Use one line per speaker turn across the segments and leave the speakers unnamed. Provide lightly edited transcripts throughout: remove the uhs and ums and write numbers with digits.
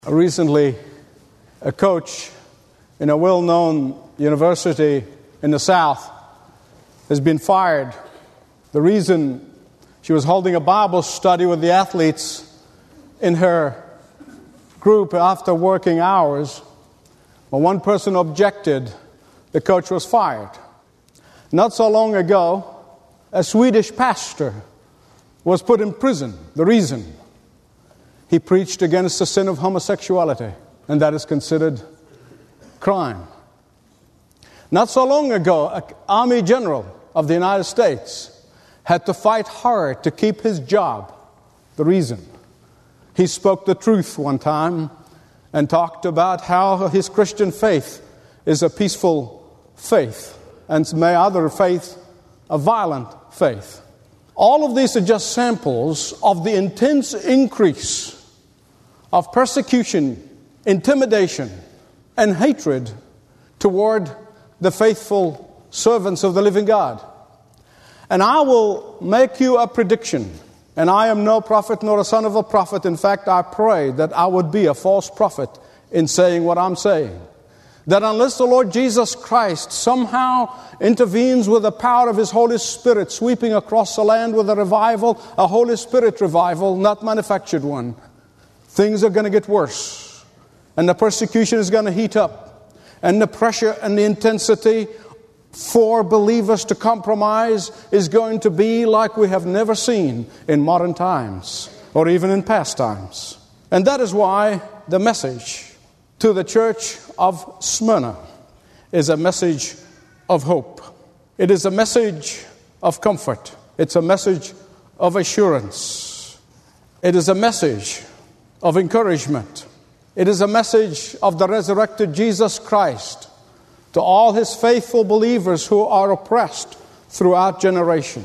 Recently, a coach in a well-known university in the South has been fired. The reason: she was holding a Bible study with the athletes in her group after working hours. When one person objected, the coach was fired. Not so long ago, a Swedish pastor was put in prison. The reason: he preached against the sin of homosexuality, and that is considered crime. Not so long ago, an Army general of the United States had to fight hard to keep his job. The reason: he spoke the truth one time and talked about how his Christian faith is a peaceful faith, and may other faith a violent faith. All of these are just samples of the intense increase of persecution, intimidation, and hatred toward the faithful servants of the living God. And I will make you a prediction. And I am no prophet nor a son of a prophet. In fact, I pray that I would be a false prophet in saying what I'm saying. That unless the Lord Jesus Christ somehow intervenes with the power of His Holy Spirit, sweeping across the land with a revival, a Holy Spirit revival, not manufactured one, things are going to get worse. And the persecution is going to heat up. And the pressure and the intensity for believers to compromise is going to be like we have never seen in modern times, or even in past times. And that is why the message to the church of Smyrna is a message of hope. It is a message of comfort. It's a message of assurance. It is a message of encouragement. It is a message of the resurrected Jesus Christ to all His faithful believers who are oppressed throughout generation.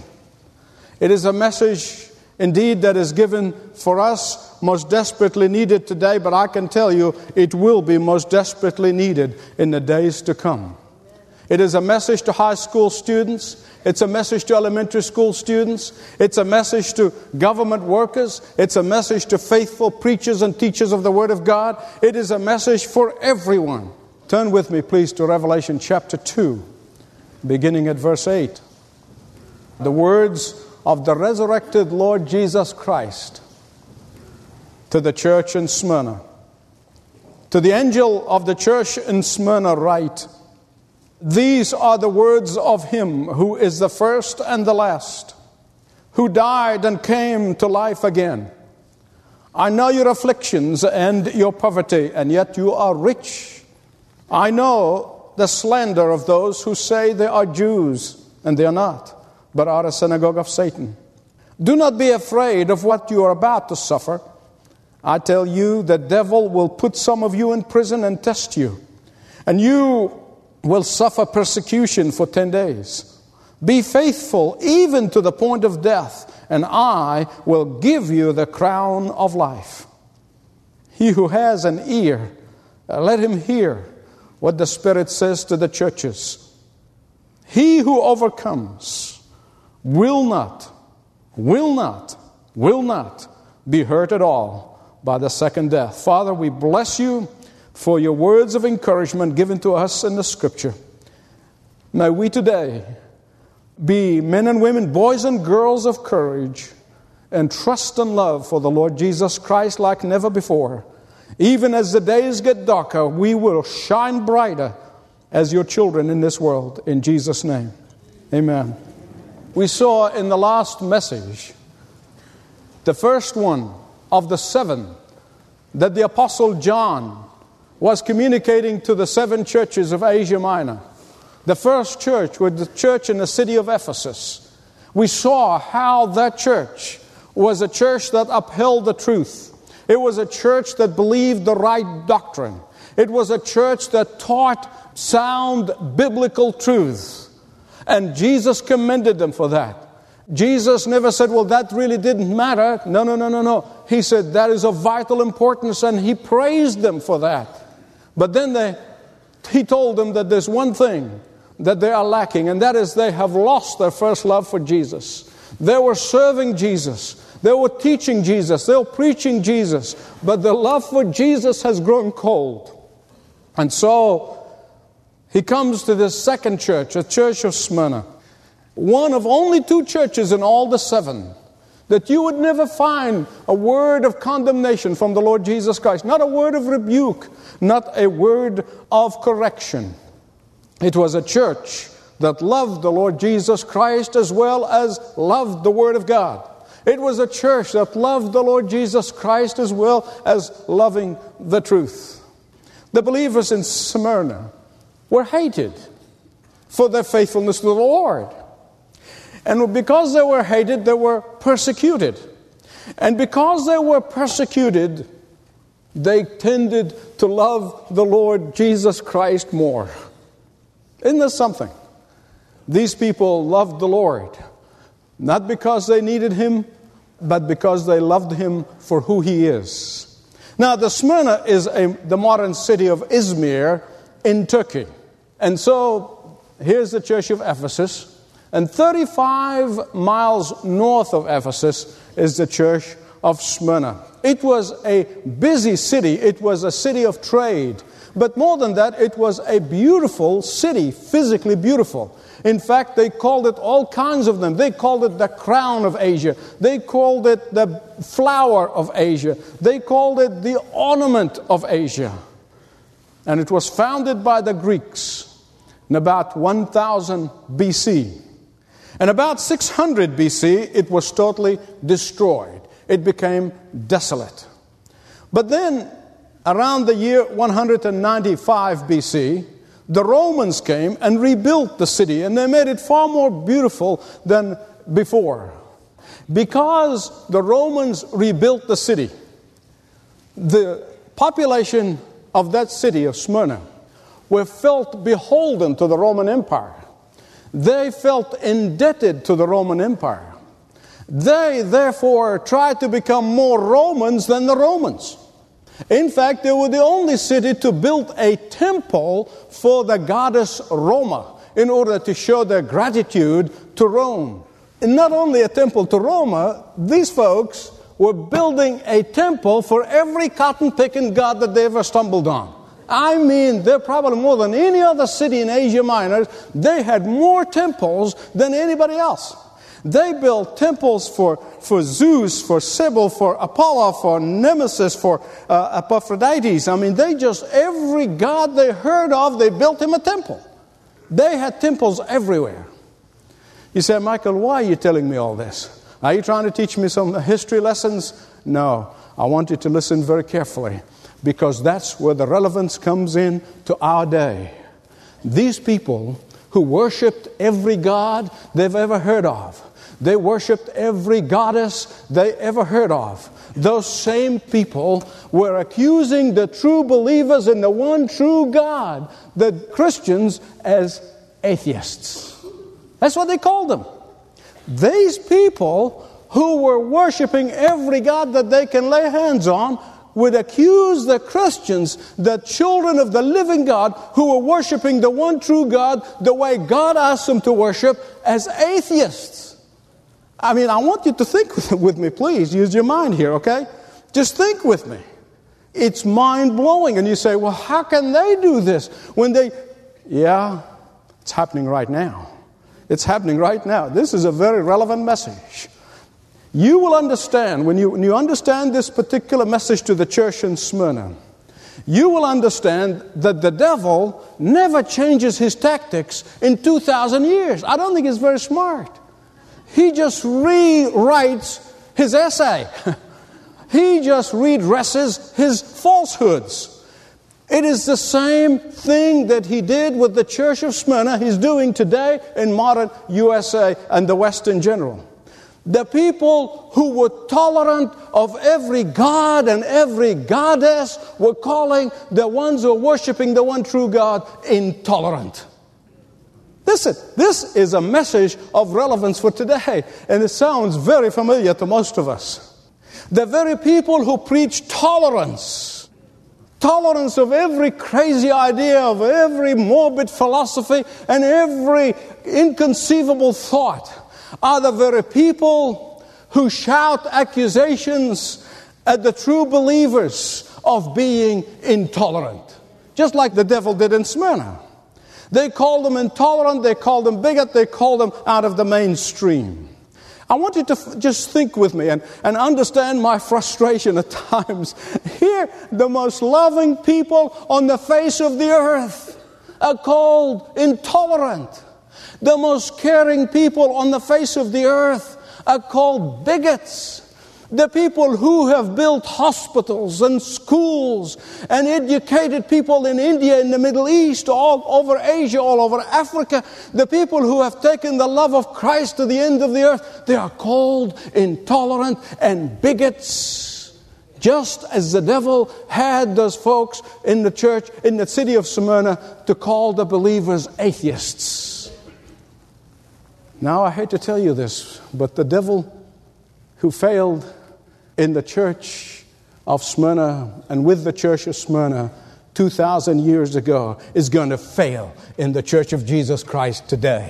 It is a message indeed that is given for us, most desperately needed today, but I can tell you it will be most desperately needed in the days to come. It is a message to high school students. It's a message to elementary school students. It's a message to government workers. It's a message to faithful preachers and teachers of the Word of God. It is a message for everyone. Turn with me, please, to Revelation chapter 2, beginning at verse 8. The words of the resurrected Lord Jesus Christ to the church in Smyrna. To the angel of the church in Smyrna write, "These are the words of Him who is the first and the last, who died and came to life again. I know your afflictions and your poverty, and yet you are rich. I know the slander of those who say they are Jews, and they are not, but are a synagogue of Satan. Do not be afraid of what you are about to suffer. I tell you, the devil will put some of you in prison and test you, and you will suffer persecution for 10 days. Be faithful even to the point of death, and I will give you the crown of life. He who has an ear, let him hear what the Spirit says to the churches. He who overcomes will not be hurt at all by the second death." Father, we bless you for your words of encouragement given to us in the Scripture. May we today be men and women, boys and girls of courage, and trust and love for the Lord Jesus Christ like never before. Even as the days get darker, we will shine brighter as your children in this world. In Jesus' name, amen. We saw in the last message, the first one of the 7, that the Apostle John was communicating to the 7 churches of Asia Minor. The first church was the church in the city of Ephesus. We saw how that church was a church that upheld the truth. It was a church that believed the right doctrine. It was a church that taught sound biblical truth. And Jesus commended them for that. Jesus never said, well, that really didn't matter. No. He said that is of vital importance, and He praised them for that. But then He told them that there's one thing that they are lacking, and that is they have lost their first love for Jesus. They were serving Jesus. They were teaching Jesus. They were preaching Jesus. But the love for Jesus has grown cold. And so he comes to this second church, the church of Smyrna. One of only 2 churches in all the 7 that you would never find a word of condemnation from the Lord Jesus Christ. Not a word of rebuke. Not a word of correction. It was a church that loved the Lord Jesus Christ as well as loved the Word of God. It was a church that loved the Lord Jesus Christ as well as loving the truth. The believers in Smyrna were hated for their faithfulness to the Lord. And because they were hated, they were persecuted. And because they were persecuted, they tended to love the Lord Jesus Christ more. Isn't this something? These people loved the Lord, not because they needed Him, but because they loved Him for who He is. Now, the Smyrna is the modern city of Izmir in Turkey. And so, here's the church of Ephesus. And 35 miles north of Ephesus is the church of Smyrna. It was a busy city. It was a city of trade. But more than that, it was a beautiful city, physically beautiful. In fact, they called it all kinds of them. They called it the crown of Asia. They called it the flower of Asia. They called it the ornament of Asia. And it was founded by the Greeks in about 1000 BC. And about 600 BC, it was totally destroyed. It became desolate. But then, around the year 195 BC, the Romans came and rebuilt the city, and they made it far more beautiful than before. Because the Romans rebuilt the city, the population of that city of Smyrna were felt beholden to the Roman Empire. They felt indebted to the Roman Empire. They, therefore, tried to become more Romans than the Romans. In fact, they were the only city to build a temple for the goddess Roma in order to show their gratitude to Rome. And not only a temple to Roma, these folks were building a temple for every cotton-picking god that they ever stumbled on. I mean, they're probably more than any other city in Asia Minor. They had more temples than anybody else. They built temples for Zeus, for Cybele, for Apollo, for Nemesis, for Epaphroditus. I mean, every god they heard of, they built him a temple. They had temples everywhere. You say, Michael, why are you telling me all this? Are you trying to teach me some history lessons? No, I want you to listen very carefully, because that's where the relevance comes in to our day. These people who worshipped every god they've ever heard of, they worshipped every goddess they ever heard of. Those same people were accusing the true believers in the one true God, the Christians, as atheists. That's what they called them. These people who were worshiping every god that they can lay hands on would accuse the Christians, the children of the living God, who were worshiping the one true God the way God asked them to worship, as atheists. I mean, I want you to think with me, please. Use your mind here, okay? Just think with me. It's mind-blowing. And you say, well, how can they do this? Yeah, it's happening right now. It's happening right now. This is a very relevant message. You will understand, when you understand this particular message to the church in Smyrna, you will understand that the devil never changes his tactics in 2,000 years. I don't think it's very smart. He just rewrites his essay. He just redresses his falsehoods. It is the same thing that he did with the church of Smyrna he's doing today in modern USA and the West in general. The people who were tolerant of every god and every goddess were calling the ones who are worshiping the one true God intolerant. Listen, this is a message of relevance for today, and it sounds very familiar to most of us. The very people who preach tolerance of every crazy idea, of every morbid philosophy, and every inconceivable thought, are the very people who shout accusations at the true believers of being intolerant. Just like the devil did in Smyrna. They called them intolerant, they called them bigot, they called them out of the mainstream. I want you to just think with me and understand my frustration at times. Here, the most loving people on the face of the earth are called intolerant. The most caring people on the face of the earth are called bigots. The people who have built hospitals and schools and educated people in India, in the Middle East, all over Asia, all over Africa, the people who have taken the love of Christ to the end of the earth, they are called intolerant and bigots. Just as the devil had those folks in the church, in the city of Smyrna, to call the believers atheists. Now, I hate to tell you this, but the devil who failed in the church of Smyrna and with the church of Smyrna 2,000 years ago is going to fail in the church of Jesus Christ today.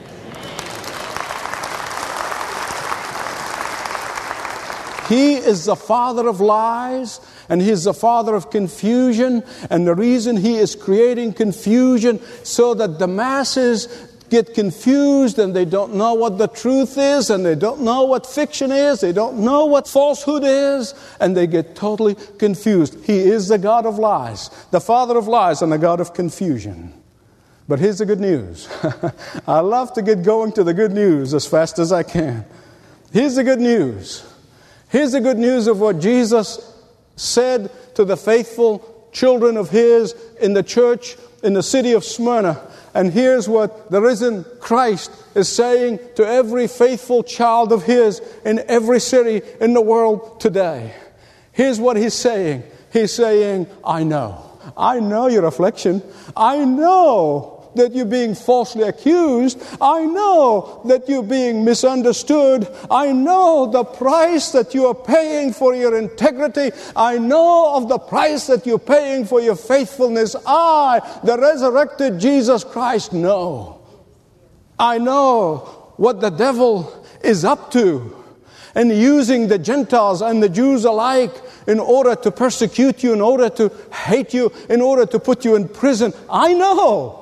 He is the father of lies, and he is the father of confusion, and the reason he is creating confusion so that the masses get confused and they don't know what the truth is, and they don't know what fiction is, they don't know what falsehood is, and they get totally confused. He is the God of lies, the father of lies and the God of confusion. But here's the good news. I love to get going to the good news as fast as I can. Here's the good news. Here's the good news of what Jesus said to the faithful children of his in the church in the city of Smyrna. And here's what the risen Christ is saying to every faithful child of his in every city in the world today. Here's what he's saying. He's saying, I know. I know your affliction. I know that you're being falsely accused. I know that you're being misunderstood. I know the price that you are paying for your integrity. I know of the price that you're paying for your faithfulness. I, the resurrected Jesus Christ, know. I know what the devil is up to, and using the Gentiles and the Jews alike in order to persecute you, in order to hate you, in order to put you in prison. I know.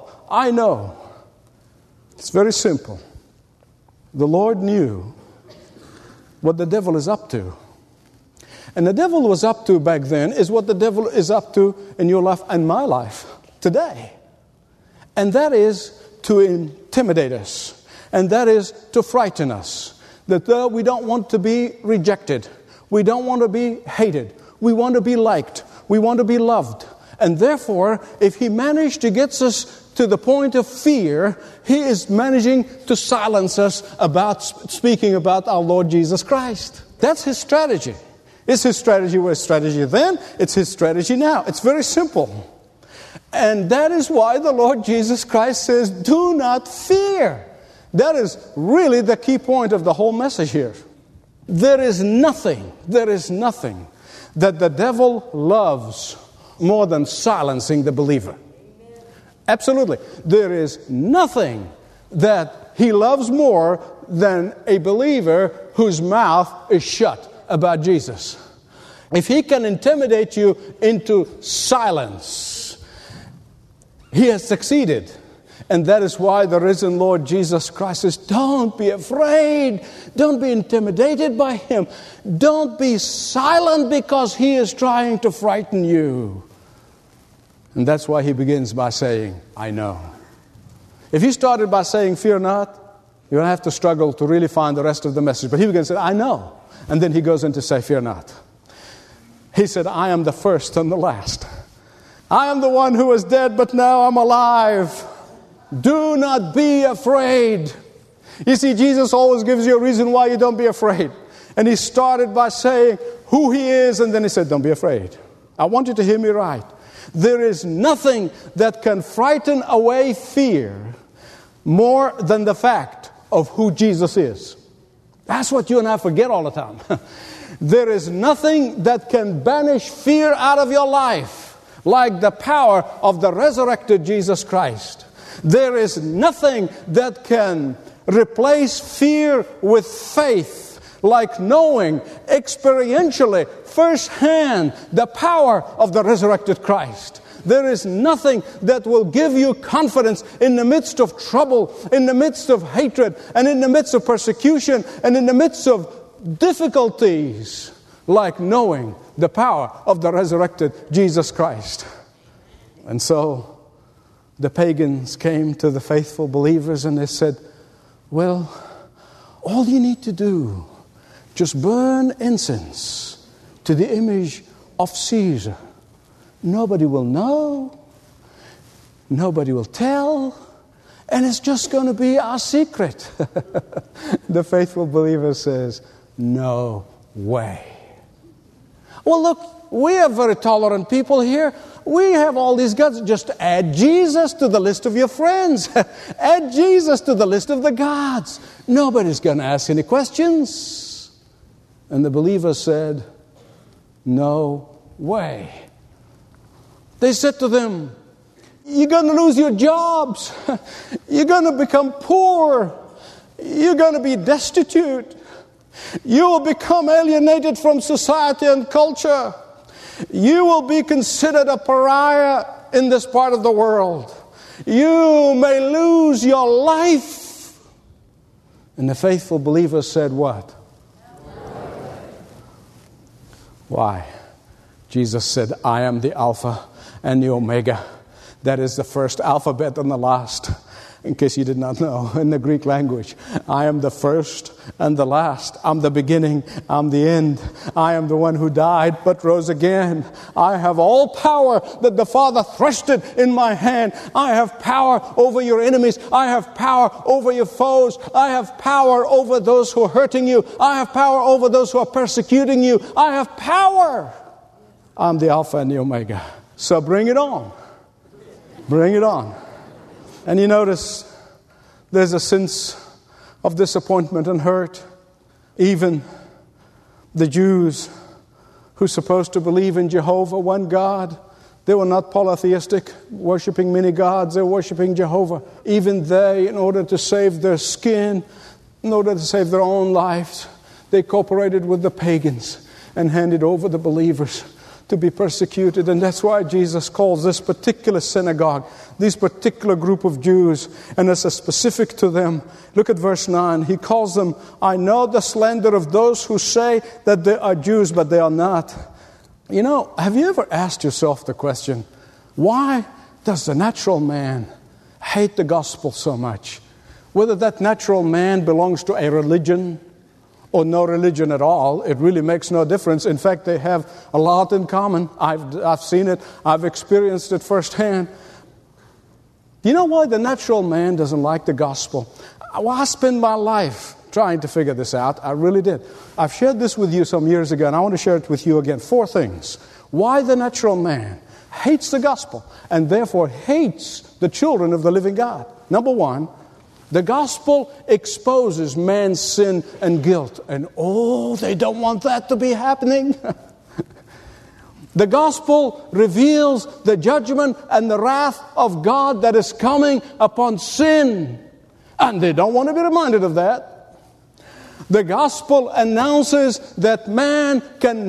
It's very simple. The Lord knew what the devil is up to. And the devil was up to back then is what the devil is up to in your life and my life today. And that is to intimidate us. And that is to frighten us. That we don't want to be rejected. We don't want to be hated. We want to be liked. We want to be loved. And therefore, if he managed to get us to the point of fear, he is managing to silence us about speaking about our Lord Jesus Christ. That's his strategy. It's his strategy was strategy then. It's his strategy now. It's very simple. And that is why the Lord Jesus Christ says, do not fear. That is really the key point of the whole message here. There is nothing that the devil loves more than silencing the believer. Absolutely. There is nothing that he loves more than a believer whose mouth is shut about Jesus. If he can intimidate you into silence, he has succeeded. And that is why the risen Lord Jesus Christ says, don't be afraid. Don't be intimidated by him. Don't be silent because he is trying to frighten you. And that's why he begins by saying, I know. If he started by saying, fear not, you're going to have to struggle to really find the rest of the message. But he begins to say, I know. And then he goes in to say, fear not. He said, I am the first and the last. I am the one who was dead, but now I'm alive. Do not be afraid. You see, Jesus always gives you a reason why you don't be afraid. And he started by saying who he is, and then he said, don't be afraid. I want you to hear me right. There is nothing that can frighten away fear more than the fact of who Jesus is. That's what you and I forget all the time. There is nothing that can banish fear out of your life like the power of the resurrected Jesus Christ. There is nothing that can replace fear with faith like knowing experientially, firsthand, the power of the resurrected Christ. There is nothing that will give you confidence in the midst of trouble, in the midst of hatred, and in the midst of persecution, and in the midst of difficulties, like knowing the power of the resurrected Jesus Christ. And so the pagans came to the faithful believers and they said, well, all you need to do, just burn incense to the image of Caesar. Nobody will know. Nobody will tell. And it's just going to be our secret. The faithful believer says, no way. Well, look, we are very tolerant people here. We have all these gods. Just add Jesus to the list of your friends. Add Jesus to the list of the gods. Nobody's going to ask any questions. And the believer said, no way. They said to them, you're going to lose your jobs. You're going to become poor. You're going to be destitute. You will become alienated from society and culture. You will be considered a pariah in this part of the world. You may lose your life. And the faithful believer said what? Why? Jesus said, I am the Alpha and the Omega. That is the first alphabet and the last. In case you did not know, in the Greek language, I am the first and the last. I'm the beginning, I'm the end. I am the one who died but rose again. I have all power that the Father thrusted in my hand. I have power over your enemies. I have power over your foes. I have power over those who are hurting you. I have power over those who are persecuting you. I have power. I'm the Alpha and the Omega. So bring it on. Bring it on. And you notice there's a sense of disappointment and hurt. Even the Jews who are supposed to believe in Jehovah, one God, they were not polytheistic, worshiping many gods. They were worshiping Jehovah. Even they, in order to save their skin, in order to save their own lives, they cooperated with the pagans and handed over the believers to be persecuted. And that's why Jesus calls this particular synagogue, this particular group of Jews, and it's specific to them. Look at verse 9. He calls them, I know the slander of those who say that they are Jews, but they are not. You know, have you ever asked yourself the question, why does the natural man hate the gospel so much? Whether that natural man belongs to a religion or no religion at all, it really makes no difference. In fact, they have a lot in common. I've seen it. I've experienced it firsthand. Do you know why the natural man doesn't like the gospel? Well, I spent my life trying to figure this out. I really did. I've shared this with you some years ago, and I want to share it with you again. 4 things. Why the natural man hates the gospel and therefore hates the children of the living God. Number 1, the gospel exposes man's sin and guilt. And they don't want that to be happening. The gospel reveals the judgment and the wrath of God that is coming upon sin. And they don't want to be reminded of that. The gospel announces that man can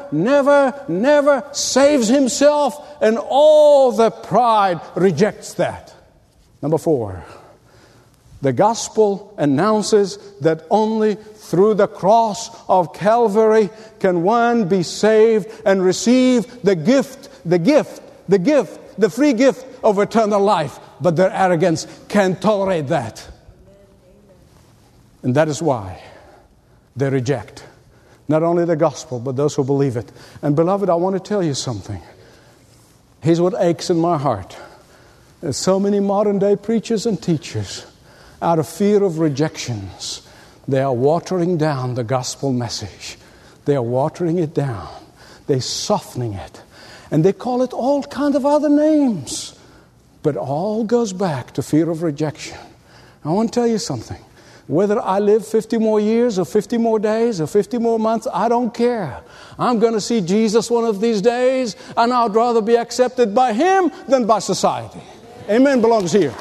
never save himself, and all the pride rejects that. Number 4. The gospel announces that only through the cross of Calvary can one be saved and receive the free gift of eternal life. But their arrogance can't tolerate that. And that is why they reject not only the gospel, but those who believe it. And beloved, I want to tell you something. Here's what aches in my heart. There's so many modern day preachers and teachers, out of fear of rejections, they are watering down the gospel message. They are watering it down. They're softening it. And they call it all kinds of other names. But all goes back to fear of rejection. I want to tell you something. Whether I live 50 more years or 50 more days or 50 more months, I don't care. I'm going to see Jesus one of these days, and I'd rather be accepted by Him than by society. Amen belongs here.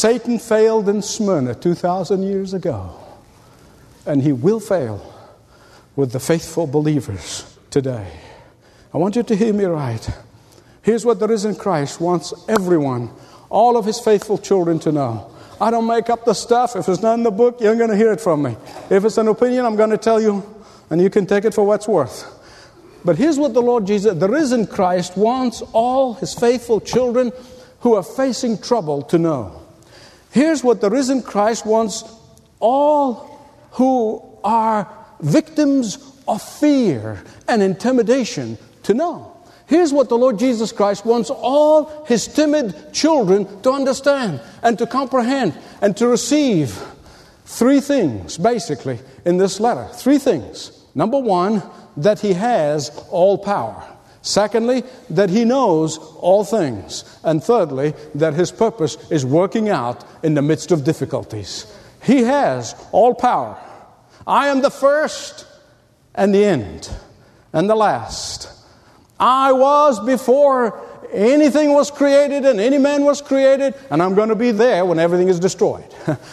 Satan failed in Smyrna 2,000 years ago, and he will fail with the faithful believers today. I want you to hear me right. Here's what the risen Christ wants everyone, all of his faithful children, to know. I don't make up the stuff. If it's not in the book, you're going to hear it from me. If it's an opinion, I'm going to tell you, and you can take it for what's worth. But here's what the Lord Jesus, the risen Christ, wants all his faithful children who are facing trouble to know. Here's what the risen Christ wants all who are victims of fear and intimidation to know. Here's what the Lord Jesus Christ wants all his timid children to understand and to comprehend and to receive. 3 things, basically, in this letter. 3 things. Number 1, that he has all power. Secondly, that he knows all things. And thirdly, that his purpose is working out in the midst of difficulties. He has all power. I am the first and the end and the last. I was before anything was created and any man was created, and I'm going to be there when everything is destroyed.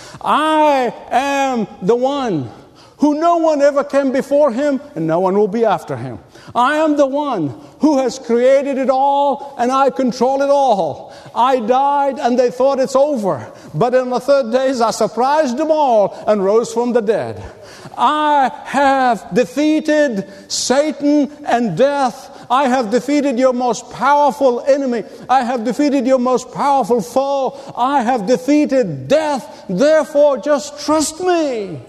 I am the one who no one ever came before him, and no one will be after him. I am the one who has created it all, and I control it all. I died, and they thought it's over. But in the 3rd days, I surprised them all and rose from the dead. I have defeated Satan and death. I have defeated your most powerful enemy. I have defeated your most powerful foe. I have defeated death. Therefore, just trust me.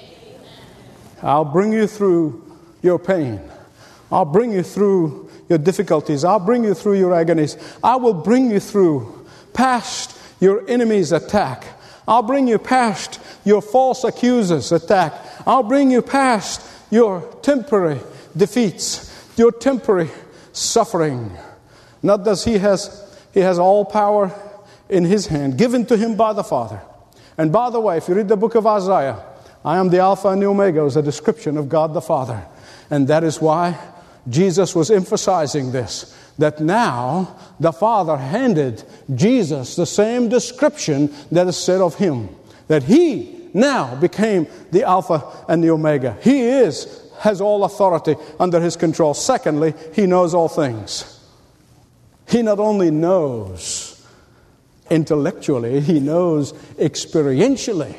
I'll bring you through your pain. I'll bring you through your difficulties. I'll bring you through your agonies. I will bring you through past your enemy's attack. I'll bring you past your false accusers' attack. I'll bring you past your temporary defeats, your temporary suffering. Not that he has all power in his hand, given to him by the Father. And by the way, if you read the book of Isaiah, I am the Alpha and the Omega is a description of God the Father. And that is why Jesus was emphasizing this, that now the Father handed Jesus the same description that is said of him, that he now became the Alpha and the Omega. He has all authority under his control. Secondly, he knows all things. He not only knows intellectually, he knows experientially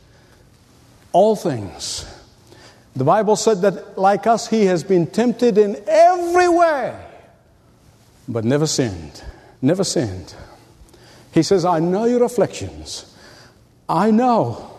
all things. The Bible said that, like us, he has been tempted in every way, but never sinned. Never sinned. He says, I know your afflictions. I know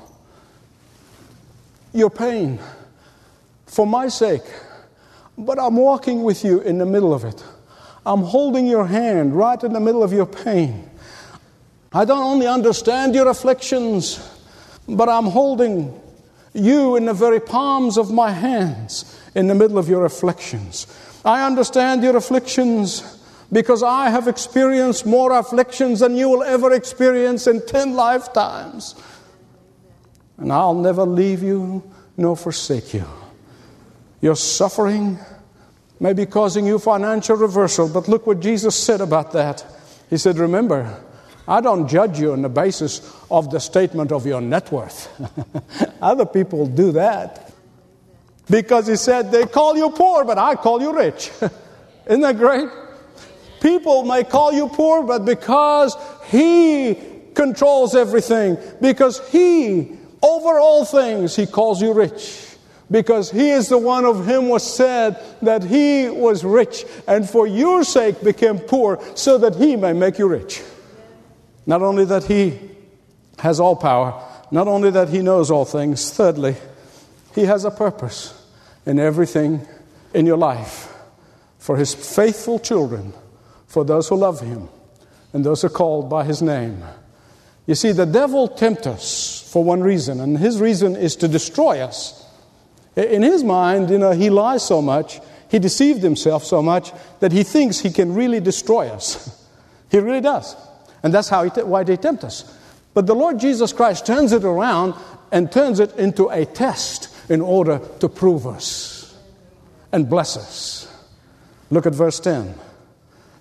your pain for my sake, but I'm walking with you in the middle of it. I'm holding your hand right in the middle of your pain. I don't only understand your afflictions, but I'm holding you in the very palms of my hands in the middle of your afflictions. I understand your afflictions because I have experienced more afflictions than you will ever experience in 10 lifetimes. And I'll never leave you nor forsake you. Your suffering may be causing you financial reversal, but look what Jesus said about that. He said, remember, I don't judge you on the basis of the statement of your net worth. Other people do that. Because he said, they call you poor, but I call you rich. Isn't that great? People may call you poor, but because he controls everything, because he, over all things, he calls you rich. Because he is the one of him was said that he was rich, and for your sake became poor, so that he may make you rich. Not only that he has all power, not only that he knows all things, thirdly, he has a purpose in everything in your life for his faithful children, for those who love him, and those who are called by his name. You see, the devil tempts us for one reason, and his reason is to destroy us. In his mind, he lies so much, he deceived himself so much that he thinks he can really destroy us. He really does. And that's why they tempt us. But the Lord Jesus Christ turns it around and turns it into a test in order to prove us and bless us. Look at verse 10.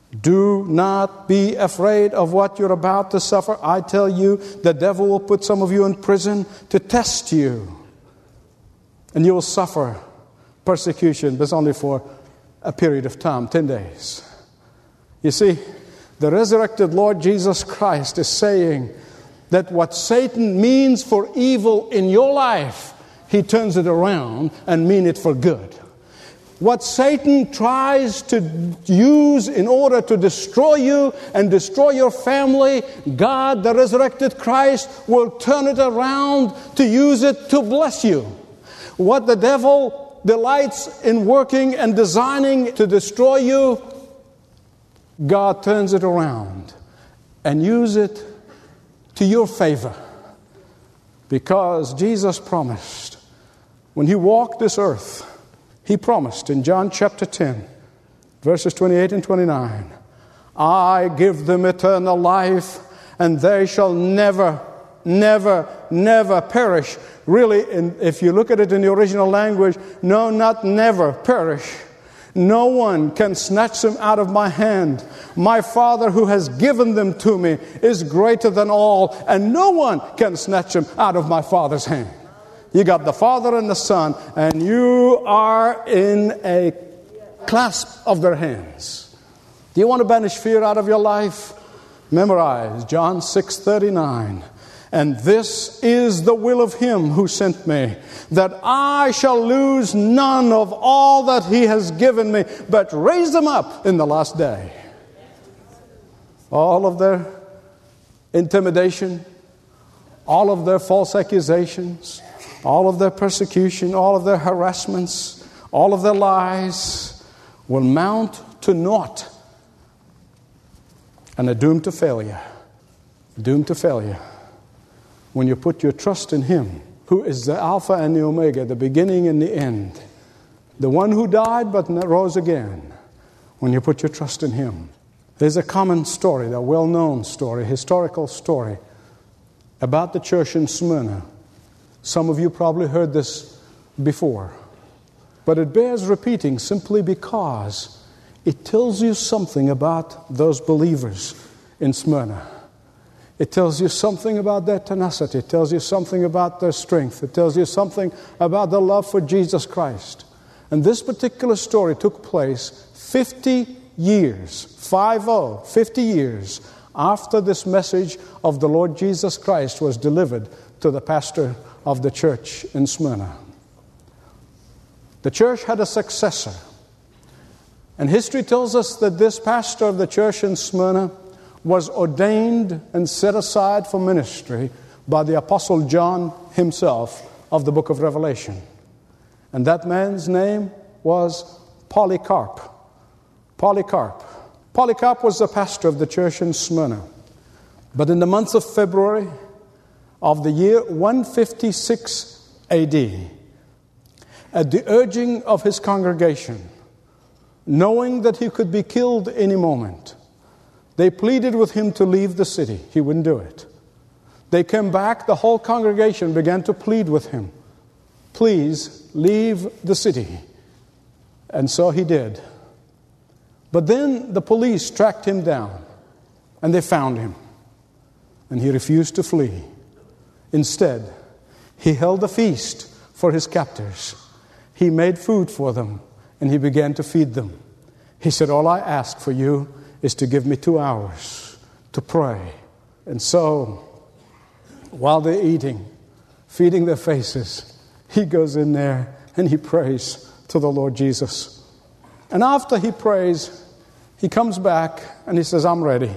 Do not be afraid of what you're about to suffer. I tell you, the devil will put some of you in prison to test you. And you will suffer persecution, but it's only for a period of time, 10 days. You see, the resurrected Lord Jesus Christ is saying that what Satan means for evil in your life, he turns it around and mean it for good. What Satan tries to use in order to destroy you and destroy your family, God, the resurrected Christ, will turn it around to use it to bless you. What the devil delights in working and designing to destroy you, God turns it around and use it to your favor. Because Jesus promised, when He walked this earth, He promised in John chapter 10, verses 28 and 29, I give them eternal life, and they shall never, never, never perish. Really, if you look at it in the original language, no, not never perish. No one can snatch them out of my hand. My Father who has given them to me is greater than all, and no one can snatch them out of my Father's hand. You got the Father and the Son, and you are in a clasp of their hands. Do you want to banish fear out of your life? Memorize John 6:39. And this is the will of Him who sent me, that I shall lose none of all that He has given me, but raise them up in the last day. All of their intimidation, all of their false accusations, all of their persecution, all of their harassments, all of their lies will mount to naught and are doomed to failure. Doomed to failure. When you put your trust in Him, who is the Alpha and the Omega, the beginning and the end, the one who died but rose again. When you put your trust in Him. There's a common story, a well-known story, a historical story about the church in Smyrna. Some of you probably heard this before. But it bears repeating simply because it tells you something about those believers in Smyrna. It tells you something about their tenacity. It tells you something about their strength. It tells you something about their love for Jesus Christ. And this particular story took place 50 years, 50 years after this message of the Lord Jesus Christ was delivered to the pastor of the church in Smyrna. The church had a successor. And history tells us that this pastor of the church in Smyrna was ordained and set aside for ministry by the Apostle John himself of the book of Revelation. And that man's name was Polycarp. Polycarp. Polycarp was the pastor of the church in Smyrna. But in the month of February of the year 156 A.D., at the urging of his congregation, knowing that he could be killed any moment, they pleaded with him to leave the city. He wouldn't do it. They came back, the whole congregation began to plead with him. Please leave the city. And so he did. But then the police tracked him down and they found him. And he refused to flee. Instead, he held a feast for his captors. He made food for them and he began to feed them. He said, all I ask for you is to give me 2 hours to pray. And so, while they're eating, feeding their faces, he goes in there and he prays to the Lord Jesus. And after he prays, he comes back and he says, I'm ready.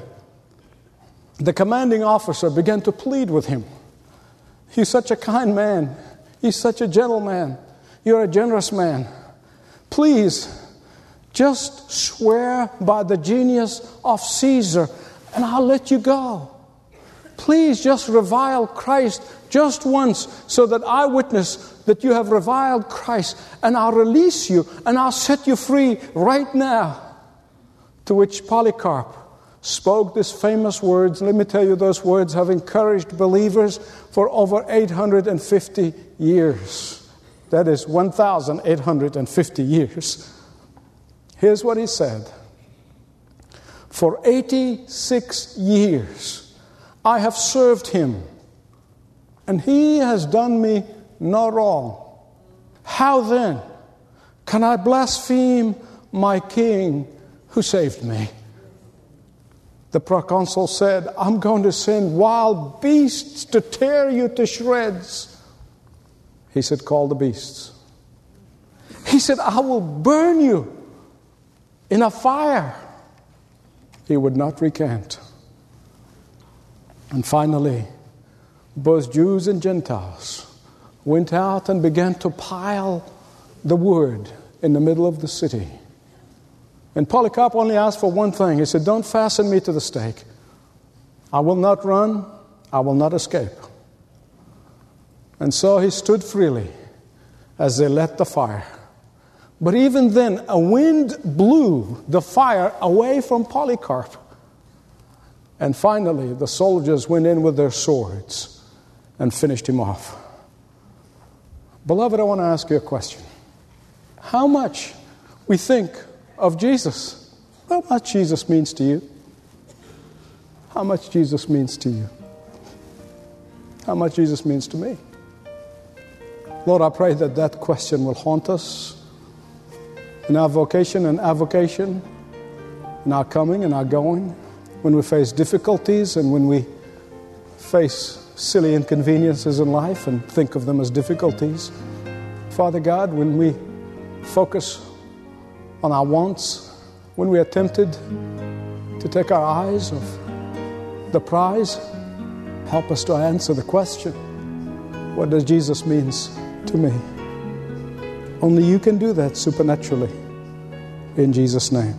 The commanding officer began to plead with him. He's such a kind man. He's such a gentleman. You're a generous man. Please, just swear by the genius of Caesar and I'll let you go. Please just revile Christ just once so that I witness that you have reviled Christ and I'll release you and I'll set you free right now. To which Polycarp spoke these famous words. Let me tell you, those words have encouraged believers for over 850 years. That is 1,850 years. Here's what he said. For 86 years I have served him, and he has done me no wrong. How then can I blaspheme my king who saved me? The proconsul said, I'm going to send wild beasts to tear you to shreds. He said, call the beasts. He said, I will burn you in a fire. He would not recant. And finally, both Jews and Gentiles went out and began to pile the wood in the middle of the city. And Polycarp only asked for one thing. He said, don't fasten me to the stake. I will not run. I will not escape. And so he stood freely as they lit the fire. But even then, a wind blew the fire away from Polycarp. And finally, the soldiers went in with their swords and finished him off. Beloved, I want to ask you a question. How much we think of Jesus? How much Jesus means to you? How much Jesus means to you? How much Jesus means to me? Lord, I pray that that question will haunt us in our vocation and avocation, in our coming and our going, when we face difficulties and when we face silly inconveniences in life and think of them as difficulties. Father God, when we focus on our wants, when we are tempted to take our eyes off the prize, help us to answer the question, what does Jesus mean to me? Only you can do that supernaturally. In Jesus' name.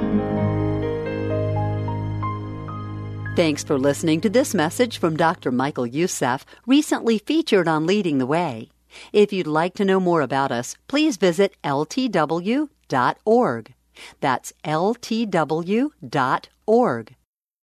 Thanks for listening to this message from Dr. Michael Youssef, recently featured on Leading the Way. If you'd like to know more about us, please visit ltw.org. That's ltw.org.